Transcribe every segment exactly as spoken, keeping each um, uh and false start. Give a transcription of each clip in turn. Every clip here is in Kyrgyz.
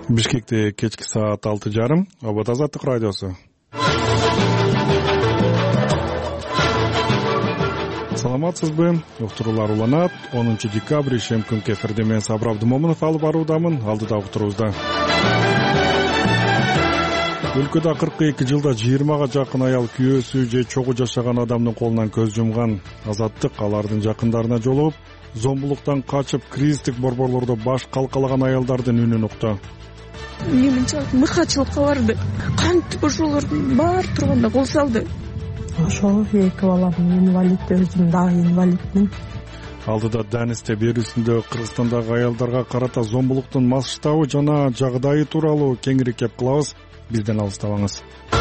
Бишкекте кечки саат алты жарым. Обод Азаттык радиосу. Саламатсызбы? Уктуруулар уланат. онунчу декабрь ишем күнкү эфирде мен Сабыр Абдымомунов алып баруудамын. Алдыда уктуруубузда. Өлкөдө кырк эки жылда жыйырмага жакын аял күйөөсү же чогуу жашаган адамдын колунан көз жумган. Азаттык алардын жакындарына жолугуп, зомбулуктан качып, кризистик борборлордо баш калкалаган аялдардын үнүн укту. Менимче мыкачылыкка барды. Кантип ошолордун баары турганда кол салды. Ошол эки балам инвалид, өзүм дагы инвалидмин. Алдыда Данисте берүүсүндө Кыргызстандагы аялдарга карата зомбулуктун масштабы жана жагдайы тууралуу кеңири кеп кылабыз. Бизден алыстабаңыз.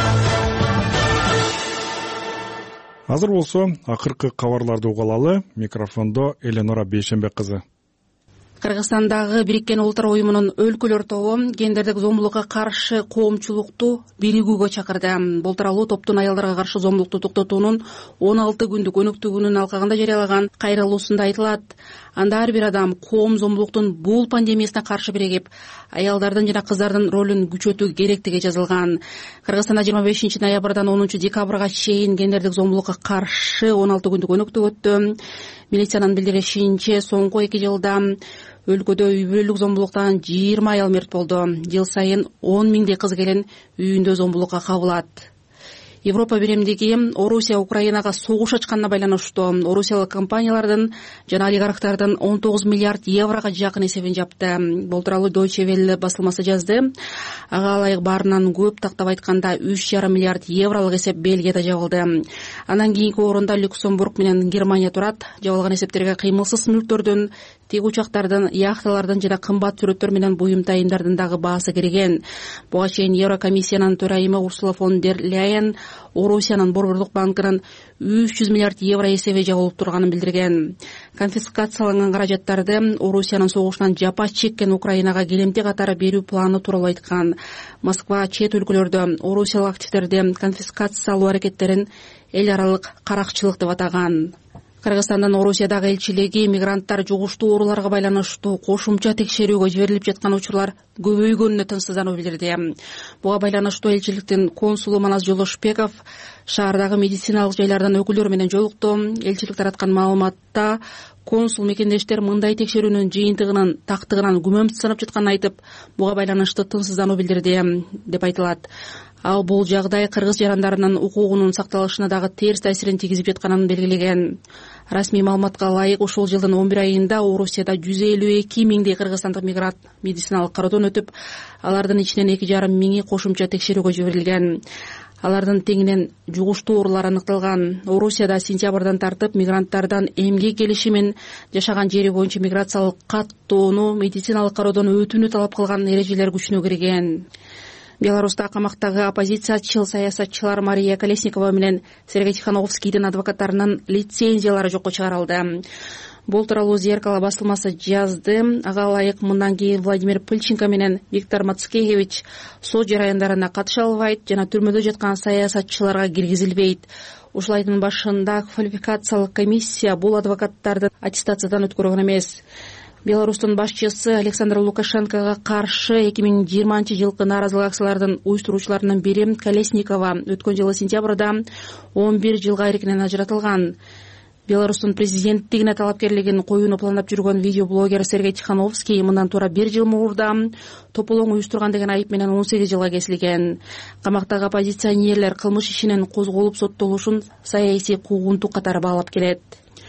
Азыр болсо акыркы кабарларды угалалы. Микрофондо Эленора Бейшенбек кызы. Кыргызстандагы Бириккен Улуттар уюмунун өлкөлөр тобу гендердик зомбулукка каршы коомчулукту биригүүгө чакырды. Бул тууралуу топтун аялдарга каршы зомбулукту токтотуунун он алты күндүк өнөктүгүнүн алкагында жарыялаган кайрылуусунда айтылат. Анда ар бир адам коом зомбулуктун бул пандемиясына каршы биригип, аялдардын жана кыздардын ролун күчөтүү керектиги жазылган. Кыргызстанда жыйырма бешинчи ноябрдан онунчу декабрга чейин гендердик зомбулукка каршы он алты күндүк өнөктүк өттү. Милициянын билдиришинче, соңку эки жылда өлкөдө үй бүлөлүк зомбулуктан жыйырма аял мерт болду. Жыл сайын он миңдей кыз келин үйүндө зомбулукка кабылат. Европа биримдиги Орусия Украинага согуш ачканына байланыштуу орусиялык компаниялардын жана олигархтардын он тогуз миллиард еврого жакын эсебин жапты. Бул тууралуу Deutsche Welle басылмасы жазды. Ага ылайык баарынан көп, тактап айтканда үч жарым миллиард евролук эсеп Бельгияда жабылды. Андан кийинки орунда Люксембург менен Германия турат. Жабылган эсептерге кыймылсыз мүлктөрдүн, тик учактардын, яхталардын жана кымбат сүрөттөр менен буюм тайымдардын дагы баасы кирген. Буга чейин Еврокомиссиянын төрайымы Урсула фон дер Ляйен Орусиянын Борборлук банкынын үч жүз миллиард евро эсеби жабылып турганын билдирген. Конфискацияланган каражаттарды Орусиянын согуштан жапа чеккен Украинага келемти катары берүү планы тууралуу айткан. Москва чет өлкөлөрдө орусиялык активдерди конфискациялоо аракеттерин эл аралык каракчылык деп атаган. Кыргызстандын Орусиядагы элчилиги мигранттар жугуштуу ооруларга байланыштуу кошумча текшерүүгө жиберилип жаткан учурлар көбөйгөнүнө тынчсыздануу билдирди. Буга байланыштуу элчиликтин консулу Манас Жолошбеков шаардагы медициналык жайлардан өкүлдөр менен жолукту. Элчилик тараткан маалыматта консул мекендештер мындай текшерүүнүн жыйынтыгынын тактыгынан күмөнсүзданып жатканын айтып, буга байланыштуу тынчсыздануу билдирди деп айтылат. Ал бул жагдай кыргыз жарандарынын укугунун сакталышына дагы терс таасирин тийгизип жатканын белгилеген. Расмий маалыматка ылайык ушул жылдын он бир айында Орусияда жүз элүү эки миңдей кыргызстандык мигрант медициналык кароодон өтүп, алардын ичинен эки жарым миңи кошумча текшерүүгө жиберилген. Алардын теңинен жугуштуу оорулар аныкталган. Орусияда сентябрдан тартып мигранттардан эмгек келишимин, жашаган жери боюнча миграциялык каттоону, медициналык кароодон өтүүнү талап кылган эрежелер күчүнө кирген. Беларуста камактагы оппозициячыл саясатчылар Мария Колесникова менен Сергей Тихановскийдин адвокаттарынын лицензиялары жокко чыгарылды. Бул тууралуу Зеркало басылмасы жазды. Ага ылайык мындан кийин Владимир Пыльченко менен Виктор Мацкевич сот жараяндарына катыша албайт жана түрмөдө жаткан саясатчыларга киргизилбейт. Ушул айдын башында квалификациялык комиссия бул адвокаттарды аттестациядан өткөргөн эмес. Беларустун башчысы Александр Лукашенкого каршы эки миң жыйырманчы жылкы нааразылык акциялардын уюштуруучуларынын бири Колесникова өткөн жылы сентябрда он бир жылга эркинен ажыратылган. Беларустун президенттигине талапкерлигин коюуну пландап жүргөн видеоблогер Сергей Тихановский мындан туура бир жыл мурда тополоң уюштурган деген айып менен он сегиз жылга кесилген. Камактагы оппозиционерлер кылмыш ишинин козголуп соттолушун саясий куугунтук катары баалап келет.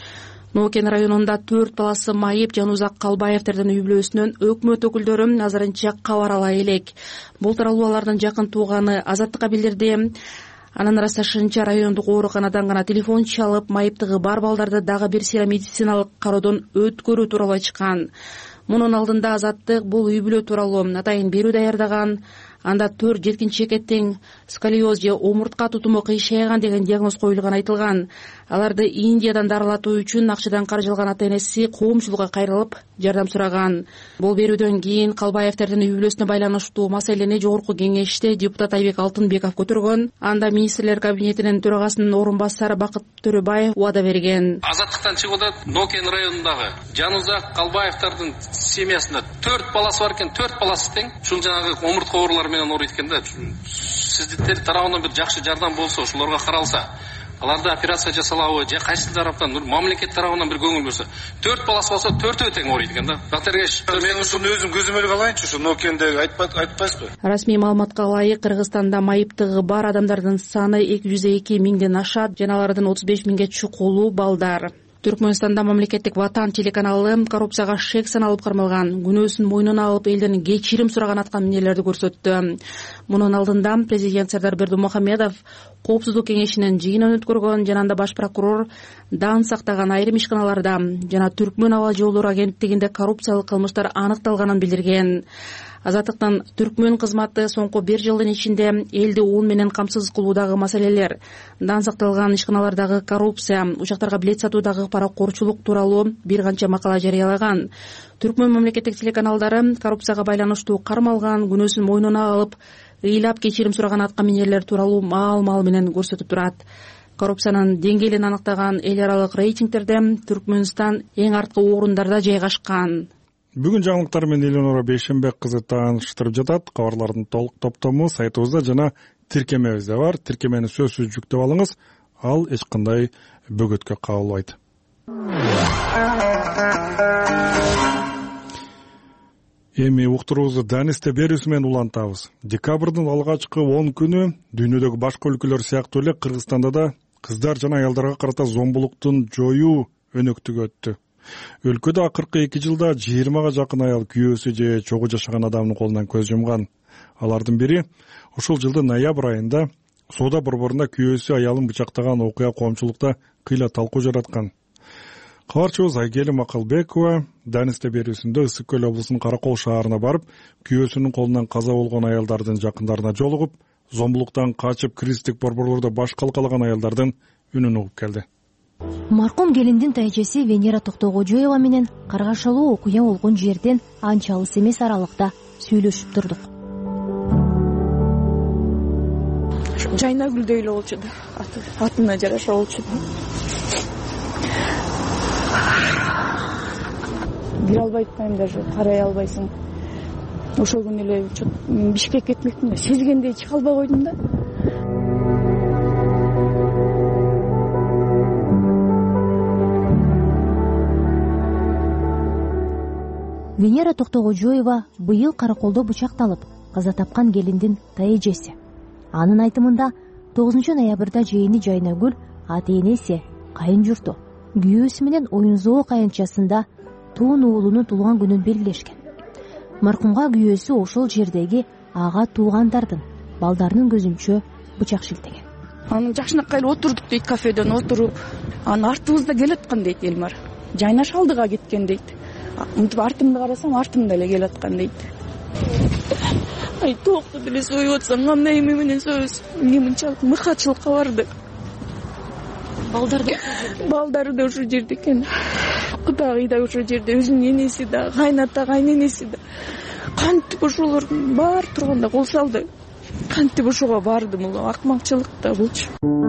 Нокен районунда төрт баласы майып Жанузак Калбаевтердин үй бүлөсүнөн өкмөт өкүлдөрү азырынча кабар ала элек. Бул тууралуу алардын жакын тууганы Азаттыкка билдирди. Анын ырасташынча райондук ооруканадан гана телефон чалып, майыптыгы бар балдарды дагы бир сыйра медициналык кароодон өткөрүү тууралуу айтышкан. Мунун алдында Азаттык бул үй бүлө тууралуу атайын берүү даярдаган. анда төрт жеткинчекке тең сколиоз же омуртка тутуму кыйшайган деген диагноз коюлганы айтылган. Аларды Индиядан дарылатуу үчүн акчадан каржы алган ата энеси коомчулукка кайрылып жардам сураган. Бул берүүдөн кийин Калбаевдердин үй бүлөсүнө байланыштуу маселени жогорку кеңеште депутат Айбек Алтынбеков көтөргөн. Анда министрлер кабинетинин төрагасынын орун басары Бакыт Төрөбаев убада берген. Азаттыктан чыгып атат Нокен районундагы Жанузак Калбаевдердин семьясында төрт баласы бар экен, төрт баласы тең. Ушул жанагы омуртка оорулары менен ооруйт экен да. Сиздер тарабынан бир жакшы жардам болсо, ошолорго каралса, аларда операция жасалабы же кайсы тараптан, мамлекет тарабынан бир көңүл бөлсө, төрт баласы болсо төртөө тең ооруйт экен да. Докторгеш, мен ушуну өзүм көзүм эле калайынчы, ушу Нокендеги айтпайсызбы? Расмий маалыматка ылайык, Кыргызстанда майыптыгы бар адамдардын саны эки жүз эки миңден ашат, жана алардын отуз беш миңге чукулу балдар. Түркмөнстанда мамлекеттик Ватан телеканалы коррупцияга шек саналып кармалган, күнөөсүн мойнуна алып элден кечирим сураган аткаминерлерди көрсөттү. Мунун алдында президент Сардар Бердымухамедов коопсуздук кеңешинин жыйынын өткөргөн, жана анда баш прокурор дан сактаган айрым ишканаларда жана Түркмөн аба жолдору агенттигинде коррупциялык кылмыштар аныкталганын билдирген. Азаттыктын Түркмөн кызматы соңку бир жылдын ичинде элди ун менен камсыз кылуудагы маселелер, дан сакталган ишканалардагы коррупция, учактарга билет сатуудагы паракорчулук тууралуу бир канча макала жарыялаган. Түркмөн мамлекеттик телеканалдары коррупцияга байланыштуу кармалган, күнөөсүн мойнуна алып, ыйлап кечирим сураган аткаминерлер тууралуу маал-маал менен көрсөтүп турат. Коррупциянын деңгээлин аныктаган эл аралык рейтингтерде Түркмөнстан эң арткы орундарда жайгашкан. Бүгүн жаңылыктар менен Элинора Бейшенбек кызы тааныштырып жатат. Кабарлардын толук топтому сайтыбызда жана тиркемебизде бар. Тиркемени сөзсүз жүктөп алыңыз. Ал эч кандай бөгөткө кабылбайт. Эми уктуруубузду Данисте берүүсү менен улантабыз. Декабрдын алгачкы он күнү дүйнөдөгү башка өлкөлөр сыяктуу эле Кыргызстанда да кыздар жана аялдарга карата зомбулуктун жоюу өнөктүгү өттү. Өлкөдө акыркы эки жылда жыйырмага жакын аял күйөөсү же чогуу жашаган адамдын колунан көз жумган. Алардын бири ушул жылдын ноябрь айында соода борборунда күйөөсү аялын бычактаган окуя коомчулукта кыйла талкуу жараткан. Кабарчыбыз Айгелим Акылбекова Данисте берүүсүндө Ысык көл облусунун Каракол шаарына барып, күйөөсүнүн колунан каза болгон аялдардын жакындарына жолугуп, зомбулуктан качып кристик борборлордо баш калкалаган аялдардын үнүн угуп келди. Маркум келиндин тайжеси Венера Токтогожоева менен каргашалуу окуя болгон жерден анча алыс эмес аралыкта сүйлөшүп турдук. Жайнагүлдөй эле болчу да, атына жараша болчу. Кире албай атпайм, даже карай албайсың. Ошол күнү эле Бишкекке кетмекмин да, сезгендей чыга албай койдум да. Венера Токтогожоева быйыл Караколдо бычакталып каза тапкан келиндин тайэжеси. Анын айтымында тогузунчу ноябрда жээни Жайнагүл ата энеси, кайын журту, күйөөсү менен Оюнзоо каянчасында туун уулунун туулган күнүн белгилешкен. Маркумга күйөөсү ошол жердеги ага туугандардын, балдарынын көзүнчө бычак шилтеген. Анын жакшынакай эле отурдук дейт, кафеден отуруп, анын артыбызда келаткан дейт Элмар. Жайнаш алдыга кеткен дейт. Мынтип артымды карасам, артымда эле келаткан дейт. Ай, токту деле союп атсаң, кандай эме менен союбуз? Эмне мынчалык мыкачылыкка барды? Балдар да балдары да ошол жерде экен. Кудагый да ошол жерде, өзүнүн энеси да, кайната, кайненеси да. Кантип ошолордун баары турганда кол салды. Кантип ошого барды, бул акмакчылык да булчу.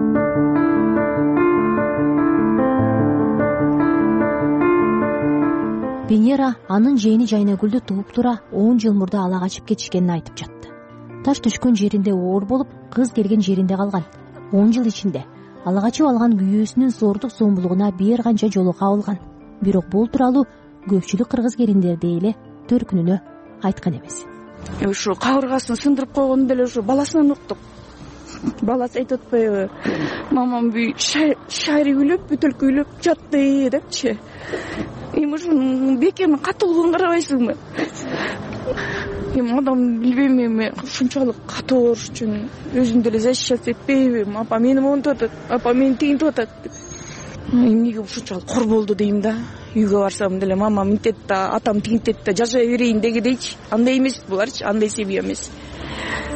Венера анын жээни Жайнагүлдү тууп тура он жыл мурда ала качып кетишкенин айтып жатты. Таш түшкөн жеринде оор болуп, кыз келген жеринде калган. он жыл ичинде ала качып алган күйөөсүнүн зордук зомбулугуна бир канча жолу кабылган. Бирок бул тууралуу көпчүлүк кыргыз келиндерди эле төркүнүнө айткан эмес. Ушу кабыргасын сындырып койгону деле ушу баласынан уктук. Баласы айтып атпайбы? Мамам бүй шайри күйлөп, бүтөлкү күйлөп жатты депчи. Эми ушунун бекемин катуулугун карабайсыңбы? Эми адам билбейм, эми ушунчалык катуу болуш үчүн өзүн деле защищать этпейби? Апа мени монтип атат, апа мени тигинтип атат деп. Эмнеге ушунчалык кор болду дейм да. Үйгө барсам деле мамам мынтет да, атам тигинтет да, жашай берейин дегидейчи. Андай эмес буларчы, андай семья эмес.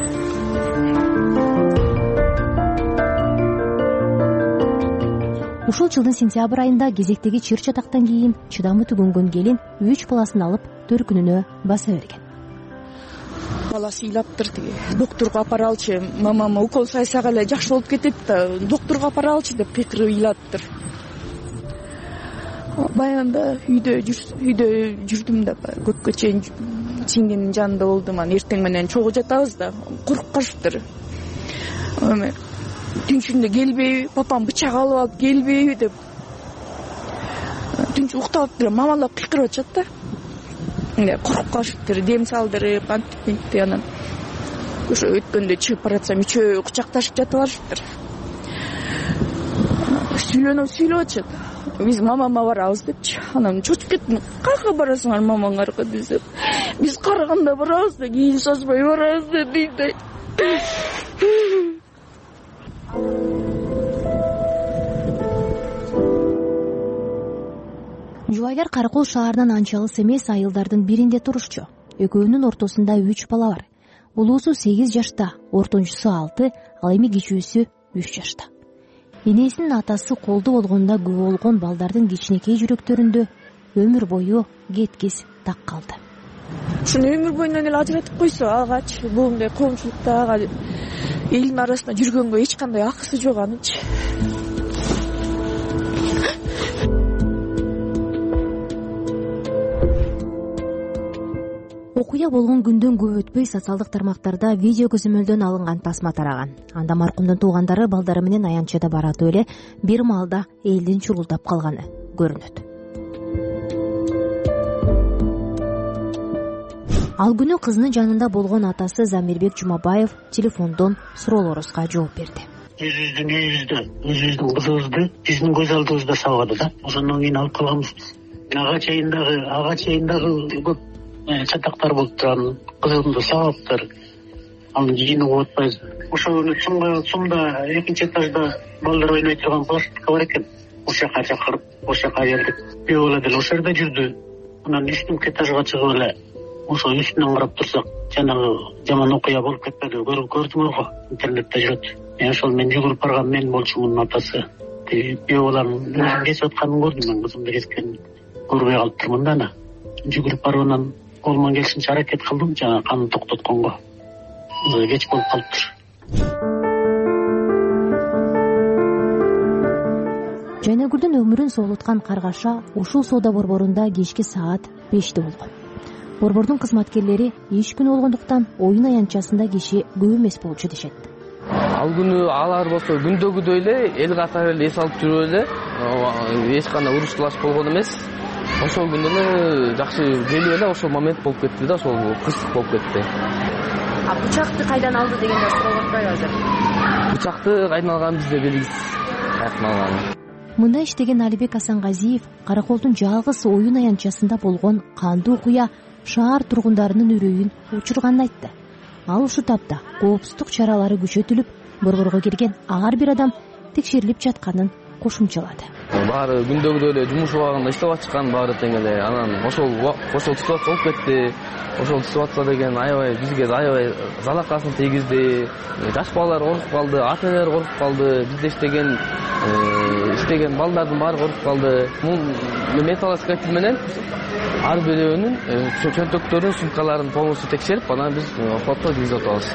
ушул жылдын сентябрь айында кезектеги чыр чатактан кийин чыдамы түгөнгөн келин үч баласын алып төркүнүнө баса берген. Баласы ыйлаптыр, тиги доктурга апаралчы, мамама укол сайсак эле жакшы болуп кетет да, доктурга апаралчы деп кыйкырып ыйлаптыр. Баягында үйдө үйдө жүрдүм да, көпкө чейин сиңдимдин жанында болдум. Анан эртең менен чогуу жатабыз да, коркканчтыр. Эме түнчүндө келбейби, папам бычак алып алып келбейби деп түнчү уктап атыптыр, мамалап кыйкырып атышат да. Коркуп калышыптыр, дем салдырып, антип мынтип. Анан ошо өткөндө чыгып баратсам үчөө кучакташып жатып алышыптыр. Сүйлөнүп сүйлөп атышат. Биз мамама барабыз депчи. Анан чочуп кеттим. Каяка барасыңар мамаңарга десем, биз караганда барабыз да, кийин созбой барабыз да дейт. Жубайлар Каракол шаарынан анча алыс эмес айылдардын биринде турушчу. Экөөнүн ортосунда үч бала бар. Улуусу сегиз жашта, ортончусу алты, ал эми кичүүсү үч жашта. Энесинин атасы колду болгонунда күбө болгон балдардын кичинекей жүрөктөрүндө өмүр бою кеткис так калды. Ушуну өмүр боюнан эле ажыратып койсо, агачы бул коомчулукта ага элдин арасында жүргөнгө эч кандай акысы жок анычы. Окуя болгон күндөн көп өтпөй социалдык тармактарда видео көзөмөлдөн алынган тасма тараган. Анда маркумдун туугандары балдары менен аянтчада баратып эле бир маалда элдин чурулдап калганы көрүнөт. Ал күнү кызынын жанында болгон атасы Замирбек Жумабаев телефондон суроолорубузга жооп берди. Өзүбүздүн үйүбүздө, өзүбүздүн кызыбызды биздин көз алдыбызда сабады да. Ошондон кийин алып калганбыз. Ага чейиндагы, ага чейиндагы көп чатактар болуп турган, кызымды сабаптыр. Анын жыйыны угуп атпайбыз. Ошол күнү сумга, сумда экинчи этажда балдар ойной турган площадка бар экен. Ошол жака чакырып, ошол жака келдик. Бөө бала деле ошол жерде жүрдү. Анан үстүнкү этажга чыгып эле ошо үстүнөн карап турсак, жанагы жаман окуя болуп кетпеди. Көрүп көрдүңөр го, интернетте жүрөт. Мен ошол мен жүгүрүп барган мен болчумун атасы. Бөө баланын өзүн кесип атканын көрдүм, мен кызымды кескенин көрбөй калыптырмын да ана. Жүгүрүп барып анан колуман келишинче аракет кылдым, жана канды токтотконго. Кеч болуп калыптыр. Жайнагүлдүн өмүрүн соолуткан каргаша ушул соода борборунда кечки саат беште болгон. Борбордун кызматкерлери иш күнү болгондуктан оюн аянтчасында киши көп эмес болчу дешет. Ал күнү алар болсо күндөгүдөй эле эл катары эле эс алып жүрүп эле, эч кандай уруш талаш болгон эмес. Ошол күнү эле жакшы келип эле ошол момент болуп кетти да, ошол кырсык болуп кетти. А бычакты кайдан алды дегенде сурап атпайбы азыр? Бычакты кайдан алган бизде белгисиз. Каяктан алган? Мында иштеген Алибек Асангазиев Караколдун жалгыз оюн аянтчасында болгон кандуу окуя шаар тургундарынын үрөйүн учурганын айтты. Ал ушул тапта коопсуздук чаралары күчөтүлүп, борборго кирген ар бир адам текшерилип жатканын кошумчалады. Баары күндөгүдөй эле жумуш убагында иштеп атышкан, баары тең эле. Анан ошол ошол ситуация болуп кетти. Ошол ситуация деген аябай бизге аябай залакасын тийгизди. Жаш балалар коркуп калды, ата-энелер коркуп калды, бизде иштеген иштеген балдардын баары коркуп калды. Бул металлоискатель менен ар бирөөнүн чөнтөктөрүн, сумкаларын полностью текшерип, анан биз фото киргизип атабыз.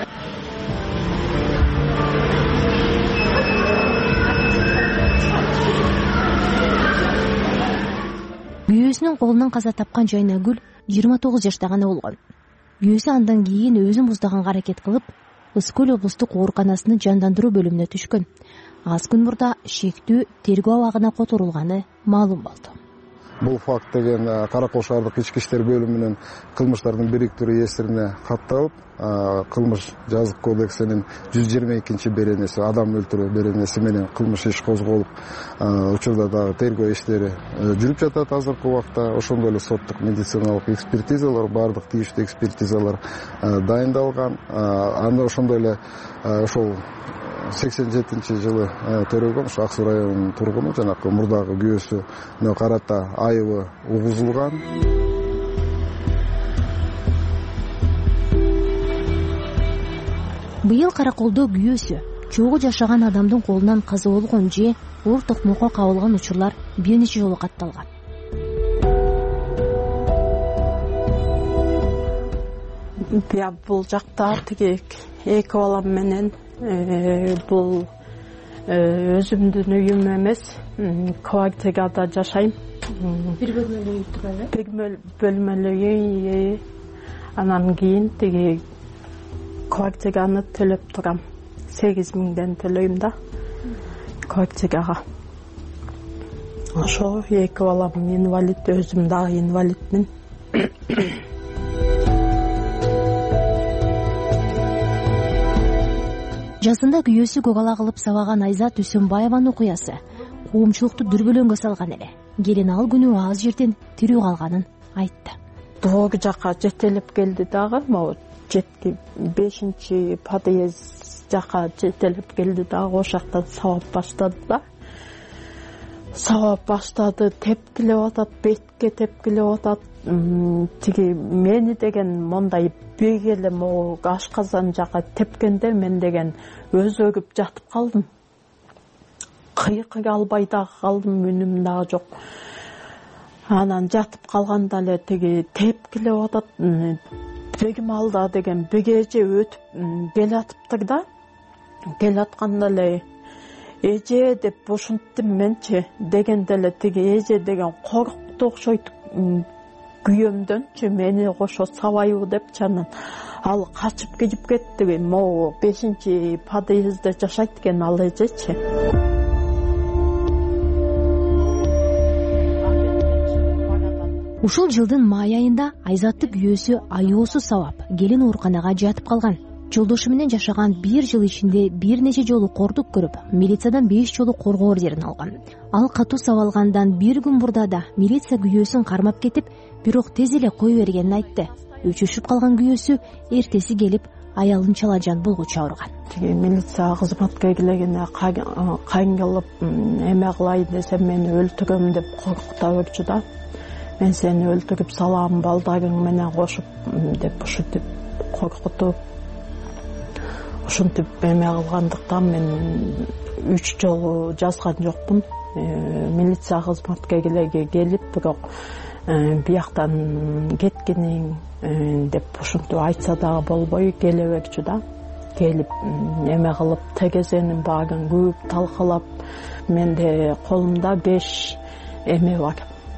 Күйөөсүнүн колунан каза тапкан Жайнагүл жыйырма тогуз жашта гана болгон. Күйөөсү андан кийин өзүн муздаганга аракет кылып, Ысык көл облустук ооруканасынын жандандыруу бөлүмүнө түшкөн. Аз күн мурда шектүү тергөө абагына которулганы маалым болду. Бул факт деген Каракол шаардык ички иштер бөлүмүнүн кылмыштардын бириктирүү эсирине катталып, кылмыш жазык кодексинин жүз жыйырма экинчи беренеси, адам өлтүрүү беренеси менен кылмыш иш козголуп, учурда дагы тергөө иштери жүрүп жатат азыркы убакта. Ошондой эле соттук медициналык экспертизалар, бардык тийиштүү экспертизалар дайындалган. Анда ошондой эле ошол сексен жетинчи жылы төрөлгөн ушу Ак Суу районунун тургуну жанакы мурдагы күйөөсүнө карата айыбы угузулган. Быйыл Караколдо күйөөсү чогуу жашаган адамдын колунан каза болгон же оор токмокко кабылган учурлар бир нече жолу катталган. Бул жакта тиги эки балам менен бул өзүмдүн үйүм эмес, квартирада жашайм. Бир бөлмөлүү үй турбайбы? Бир бөлмөлүү үй. Анан кийин тиги квартираны төлөп турам. сегиз миңден төлөйм да квартирага. Ошо эки балам инвалид, өзүм дагы инвалидмин. Жасында күйөөсү көк ала кылып сабаган Айзат Үсөнбаеванын окуясы коомчулукту дүрбөлөңгө салган эле. Келин ал күнү аз жерден тирүү калганын айтты. Доор жака жетелеп келди дагы, могу жетки бешинчи подъезд жака жетелеп келди дагы, ошол жактан сабап баштады да. Сабап баштады, тепкилеп атат, бетке тепкилеп атат. Тиги мени деген мондай бек эле могу ашказан жака тепкенде мен деген өз өгүп жатып калдым. Кыйкый албай дагы калдым, үнүм дагы жок. Анан жатып калганда эле тиги тепкилеп атат. Бегим алда деген бегеже өтүп келатыптыр да. Келатканда эле эже деп ушинттим менчи, дегенде эле тиги эже деген коркту окшойт. Күйөөмдөнчү мени кошо сабайбы деп чанан ал качып кетип кетти. Могу бешинчи подъездде жашайт экен ал эжечи. Ушул жылдын май айында Айзатты күйөөсү аюусу сабап, келин ооруканага жатып калган. Жолдошу менен жашаган бир жыл ичинде бир нече жолу кордук көрүп, милициядан беш жолу коргоо ордерин алган. Ал катуу сабалгандан бир күн мурда да милиция күйөөсүн кармап кетип, бирок тез эле кое бергенин айтты. Өчүшүп калган күйөөсү эртеси келип аялын чалажан болгучу ауырган. Милиция кызматка келгенде кайын кылып эме кылайын десем мени өлтүрөм деп коркута берчү да. Мен сени өлтүрүп салам балдарың менен кошуп деп ушинтип коркутуп. Ушинтип эме кылгандыктан мен үч жолу жазган жокмун. Милиция кызматка келип, бирок бияктан кеткениң деп ушинтип айтса дагы болбой келе берчү да. Келип эме кылып тегезенин баарын көп талкалап, менде колумда беш эме бар.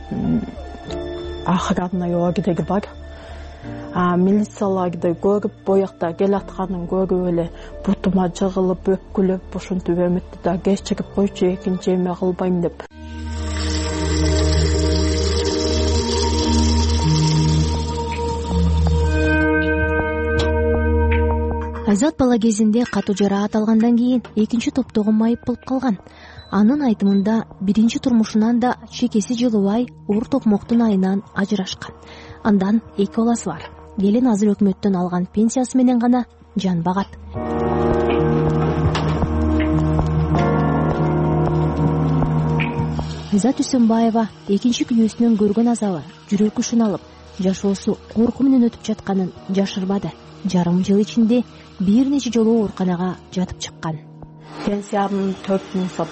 Охранный ордер бар. А милицияларды көрүп, боякта келатканын көрүп эле бутума жыгылып, өпкүлөп, ушинтип эметти да, кечирип койчу, экинчи эме кылбайм деп. Айзат бала кезинде катуу жараат алгандан кийин экинчи топтогу майып болуп калган. Анын айтымында биринчи турмушунан да чекеси жылыбай, оор токмоктун айынан ажырашкан. Андан эки баласы бар. Келин азыр өкмөттөн алган пенсиясы менен гана жан багат. Айзат Үсөнбаева экинчи күйөөсүнөн көргөн азабы, жүрөкү шыналып, жашоосу корку менен өтүп жатканын жашырбады. Жарым жыл ичинде бир нече жолу ооруканага жатып чыккан. Пенсиям төрт миң сом.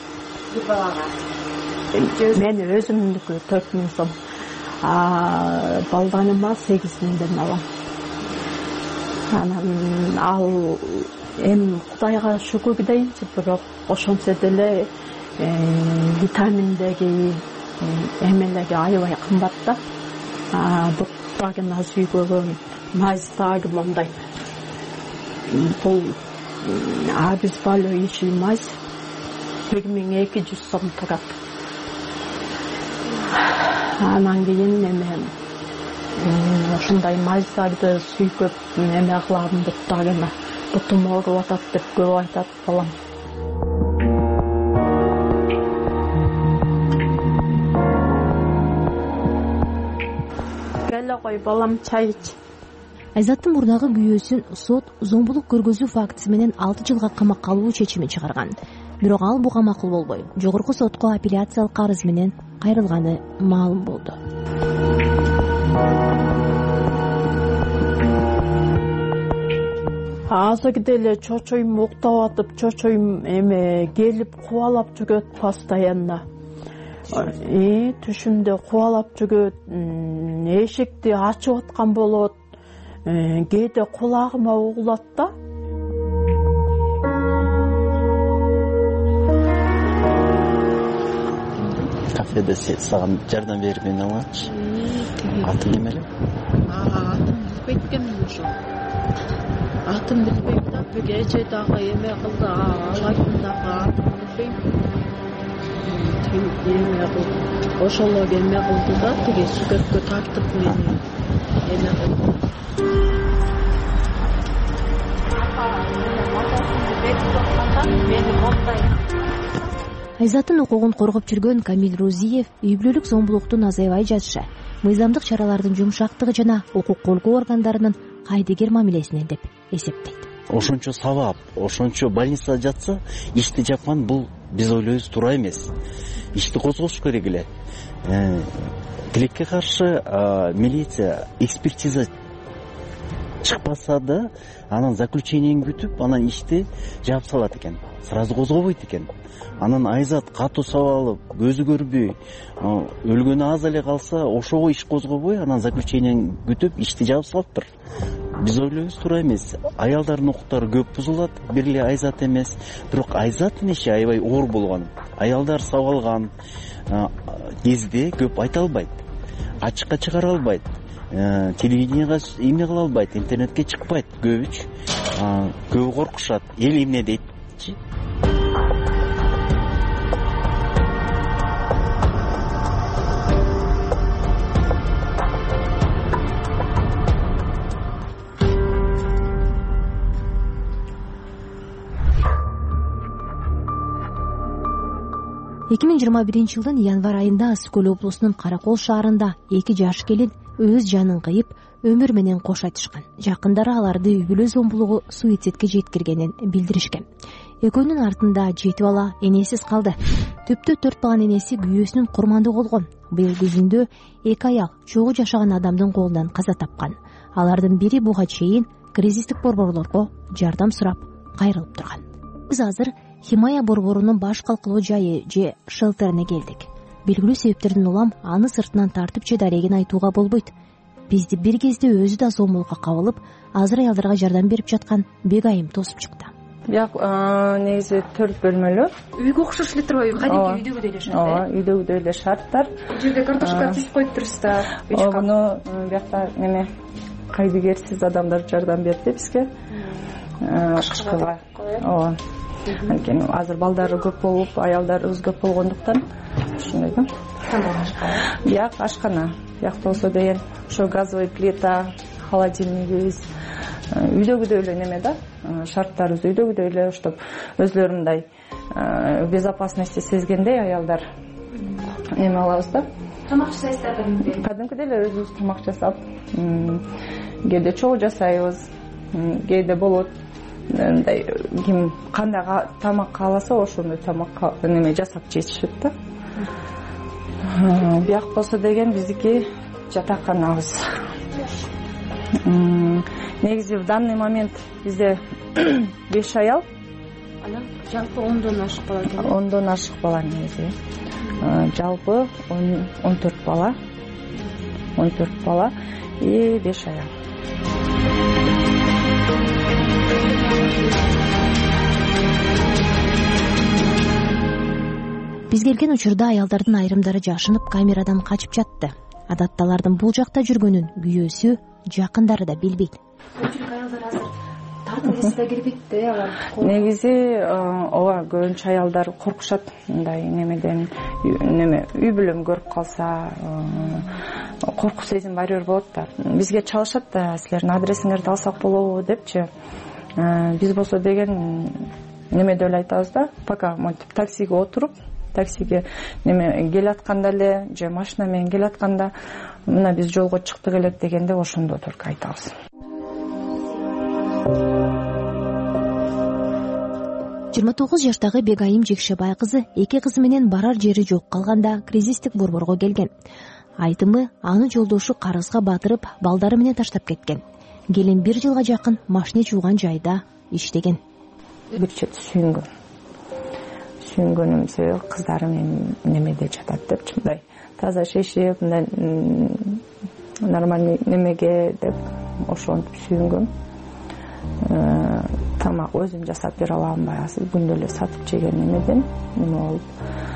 Мен өзүмдүкү төрт миң сом. А балдарыма сегиз миңден алам. Анан ал эми Кудайга шүгүр дейинчи, бирок ошончо деле витаминдеги эмелери аябай кымбат да. Буттарын аз үйгөгөн майздагы мондай. Бул обезболивающий мазь бир миң эки жүз сом турат. Анан кийин эме ушундай майздарды сүйкөп эме кылам, буттарына бутум ооруп атат деп көп айтат балам. Келе кой балам, чай ич. Айзаттын мурдагы күйөөсүн сот зомбулук көргөзүү фактысы менен алты жылга камакка алуу чечимин чыгарган. Бирок ал буга макул болбой, жогорку сотко апелляциялык арыз менен кайрылганы маалым болду. азыр деле чочоюм уктап атып, чочоюм эме келип кубалап жүрөт постоянно. И түшүмдө кубалап жүрөт, эшикти ачып аткан болот, кээде кулагыма угулат да. Кафеде саған жардам берип эме алганчы. Аты неме эле? Атым билбейт экенмин ошо. Атым билбейм да, эже дагы эме кылды, алайдын дагы атым билбейм. Эме кылды, ошоло эме кылды да, тиги сүгөткө тартып мени эме кылды. Айзаттын укугун коргоп жүргөн Камил Рузиев үй бүлөлүк зомбулуктун азайбай жатышы, мыйзамдык чаралардын жумшактыгы жана укук коргоо органдарынын кайдыгер мамилесинен деп эсептейт. Ошончо сабап, ошончо больницада жатса, ишти жапкан бул биз ойлойбуз туура эмес. Ишти козгош керек эле. Тилекке каршы милиция экспертиза чыкпаса да, анан заключениени күтүп, анан ишти жаап салат экен. Сразу козгобойт экен. Анан Айзат катуу сабалып, көзү көрбөй, өлгөнү аз эле калса, ошого иш козгобой, анан заключениени күтүп, ишти жаап салыптыр. Биз ойлойбуз туура эмес. Аялдардын укуктары көп бузулат, бир эле Айзат эмес. Бирок Айзаттын иши аябай оор болгон. Аялдар сабалган кезде көп айта албайт, ачыкка чыгара албайт, телевиденияга эме кыла албайт, интернетке чыкпайт көбүч. Көбү коркушат. Эл эмне дейтчи? эки миң жыйырма биринчи жылдын январь айында Ысык Көл облусунун Каракол шаарында эки жаш келин өз жанын кыйып, өмүр менен кош айтышкан. Жакындары аларды үй бүлө зомбулугу суицидке жеткиргенин билдиришкен. Экөөнүн артында жети бала энесиз калды. Түптө төрт баланын энеси күйөөсүнүн курмандыгы болгон. Быйыл күзүндө эки аял чогуу жашаган адамдын колунан каза тапкан. Алардын бири буга чейин кризистик борборлорго жардам сурап кайрылып турган. Биз азыр Химая борборунун баш калкылоо жайы же шелтерине келдик. Белгилүү себептерден улам аны сыртынан тартып же дарегин айтууга болбойт. Бизди бир кезде өзү да зомбулукка кабылып, азыр аялдарга жардам берип жаткан Бегайым тосуп чыкты. Бияк негизи төрт бөлмөлүү. Үйгө окшош эле турбайбы? Кадимки үйдөгүдөй эле шарт. Ооба, үйдөгүдөй эле шарттар. Бул жерде картошка тишип коюп турсуздар. Муну биякта неме кайдыгерсиз адамдар жардам берди бизге. Кышкыга. Ооба. Анткени азыр балдары көп болуп, аялдарыбыз көп болгондуктан ушундай да. Бияк ашкана. Биякта болсо деген ошо газовый плита, холодильнигибиз үйдөгүдөй эле неме да. Шарттарыбыз үйдөгүдөй эле, чтобы өзлөрү мындай безопасности сезгендей аялдар эме алабыз да. Тамак жасайсыздар кадимки? Кадимкидей эле өзүбүз тамак жасап, кээде чогуу жасайбыз, кээде болот. Мындай ким кандай тамак кааласа ошондой тамак неме жасап жешишет да. Бияк болсо деген биздики жатаканабыз. Негизи в данный момент бизде беш аял. Анан жалпы ондон ашык бала экен. ондон ашык бала негизи. Жалпы он төрт бала. он төрт бала и беш аял. Биз келген учурда аялдардын айрымдары жашынып камерадан качып жатты. Адатта алардын бул жакта жүргөнүн күйөөсү, жакындары да билбейт. Көпчүлүк аялдар азыр тартылгысы да кирбейт да алар. Негизи ооба көбүнчө аялдар коркушат мындай немеден, неме үй бүлөм көрүп калса, корку сезим барьер болот да. Бизге чалышат да, силердин адресиңерди алсак болобу депчи. Биз болсо деген немеде эле айтабыз да, пока монтип таксиге отуруп, таксиге неме келатканда эле же машина менен келатканда мына биз жолго чыктык элек дегенде ошондо только айтабыз. жыйырма тогуз жаштагы Бегайым Жекшебай кызы эки кызы менен барар жери жок калганда кризистик борборго келген. Айтымы аны жолдошу карызга батырып, балдары менен таштап кеткен. келин бир жылга жакын машине жууган жайда иштеген. Бир чет сүйүнгөн сүйүнгөнүм себеби кыздарым эми немеде жатат депчи, мындай таза шешип, мындай нормальный немеге деп ошентип сүйүнгөм. Тамак өзүм жасап бере алам, баягы күндө эле сатып жеген немеден неме болуп.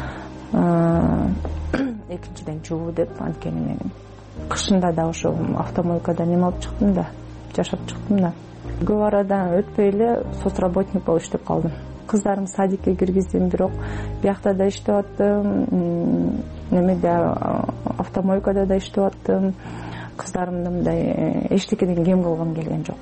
Экинчиден жуу деп, анткени мен кышында да ошо автомойкада неме алып чыктым да, жашап чыктым да. Көп арадан өтпөй эле соцработник болуп иштеп калдым. Кыздарым садикке киргиздим, бирок биякта да иштеп аттым, немеде автомойкада да иштеп аттым. Кыздарымды мындай эчтекеден кем кылгым келген жок.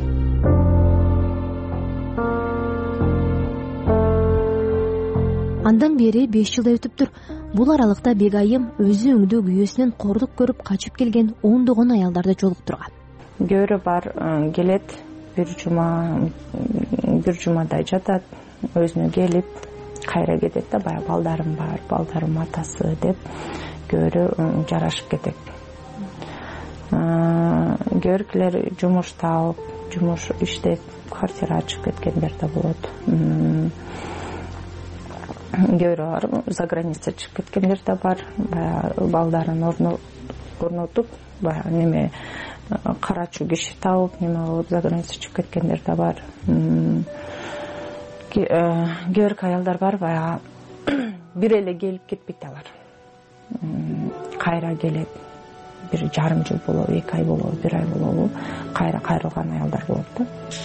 Андан бери беш жыл өтүптүр. Бул аралыкта Бегайым өзү өңдөө күйөөсүнөн кордук көрүп качып келген ондогон аялдарды жолуктурган. Көрө бар келет, бир жума бир жумадай жатат, өзүнө келип кайра кетет да, баягы балдарым бар, балдарым атасы деп көрө жарашып кетет. Көркүлөр жумуш таап, жумуш иштеп, квартира ачып кеткендер да болот. Көрө бар, за граница чыгып кеткендер да бар. Баягы балдарын орнотуп, баягы неме карачу киши таап, неме болуп за граница чыгып кеткендер да бар. Көрк аялдар бар, баягы бир эле келип кетпейт алар. Кайра келет. Бир жарым жыл болобу, эки ай болобу, бир ай болобу, кайра кайрылган аялдар болот да.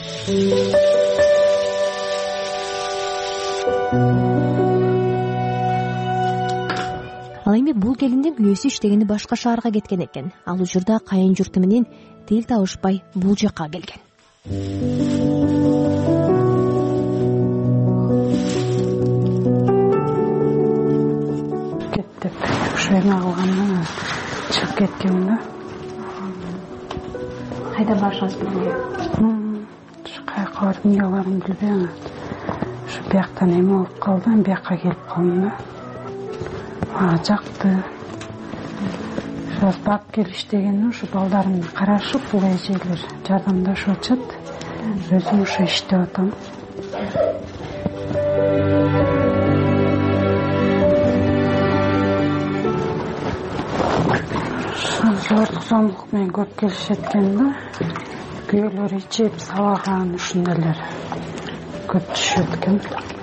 Ал эми бул келиндин күйөөсү иштегени башка шаарга кеткен экен. Ал учурда кайын журту менен тил табышпай бул жакка келген. Кеттеп, ошо эме кылгандан чыгып кеткем да. Кайда барышыңыз билбейм. Ушу каяка барып эмне кыларымды билбейм. Ушу бияктан эме болуп калды, бияка келип калдым да. Мага жакты. Ошо бак келип иштегенде ушу балдарымды карашып, бул эжелер жардамдашып атышат. Өзүм ошо иштеп атам. Зордук зомбулук менен көп келишет экен да. Күйөөлөр ичип сабаган ушундайлар көп түшөт экен.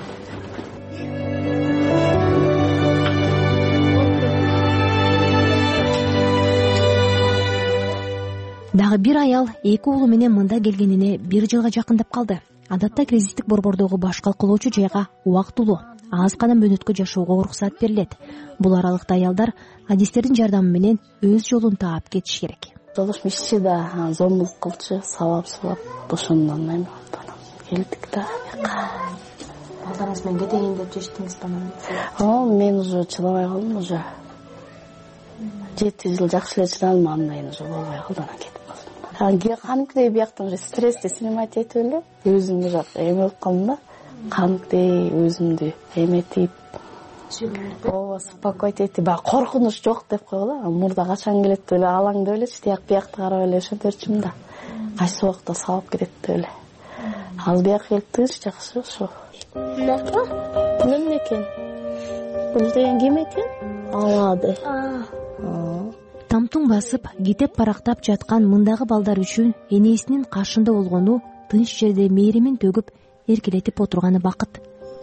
Дагы бир аял эки уулу менен мында келгенине бир жылга жакындап калды. Адатта кризистик борбордогу баш калкылоочу жайга убактылуу аз гана мөөнөткө жашоого уруксат берилет. Бул аралыкта аялдар адистердин жардамы менен өз жолун таап кетиш керек. Жолуш ишчи да, зомбулук кылчу, сабап-сабап ошондон эми келдик да. Балдарыңыз менен кетейин деп чечтиңиз банан. О, мен уже чыдабай калдым уже. жети жыл жакшы эле чыдадым, андан кийин уже болбой калды, анан кетип калдым. Кадимкидей бияктан уже стрессти снимать этип эле өзүм бирок эме болуп калдым да. Кадимкидей өзүмдү эметип, ооба спокойт этип, баягы коркунуч жок деп койгула. Мурда качан келет деп эле алаңдап элечи, тияк биякты карап эле ошентөрчүмүн да. Кайсы убакта сабап кетет деп эле. Ал бияк келип тыныч жакшы ошо. Бияка? Эмне экен? Бул деген ким экен? Алады. Тамтуң басып, кетеп барактап жаткан мындагы балдар үчүн энесинин каршында болгону, тынч жерде мээримин төгүп, эркелетип отурганы бакыт.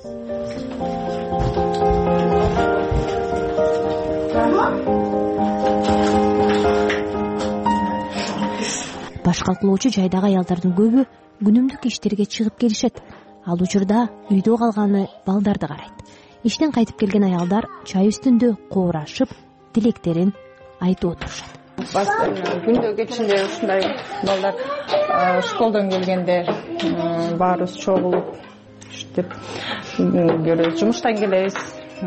Баш калкылоочу жайдагы аялдардын көбү күнүмдүк иштерге чыгып келишет. Ал учурда үйдө калганы балдарды карайт. Иштен кайтып келген аялдар чай үстүндө коорашып, тилектерин айтып отурушат. Күндө кечинде ушундай балдар школдон келгенде баарыбыз чогулуп иштеп көрөбүз. Жумуштан келебиз,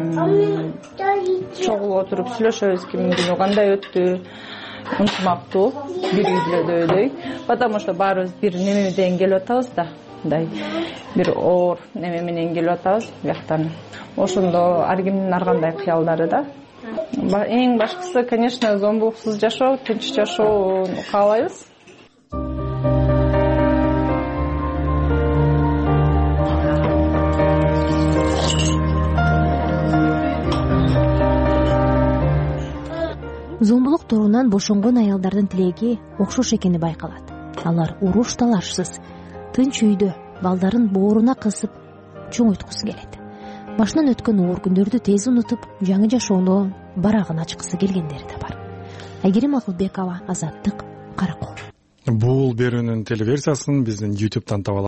чогулуп отуруп сүйлөшөбүз, кимдин күнү кандай өттү, ынтымактуу бир үйлөдөдөй. Потому что баарыбыз бир немеден келип атабыз да, мындай бир оор неме менен келип атабыз бияктан. Ошондо ар кимдин ар кандай кыялдары да. Эң башкысы, конечно, зомбулуксуз жашоо, тынч жашоону каалайбыз. докторунан бошонгон аялдардын тилеги окшош экени байкалат. Алар уруш талашсыз тынч үйдө балдарын бооруна кысып чоңойткусу келет. Башынан өткөн оор күндөрдү тез унутуп, жаңы жашоону барагын ачкысы келгендери да бар. Айгерим Акылбекова, Азаттык, Кара Кол. Бул берүүнүн телеверсиясын биздин ютубтан таба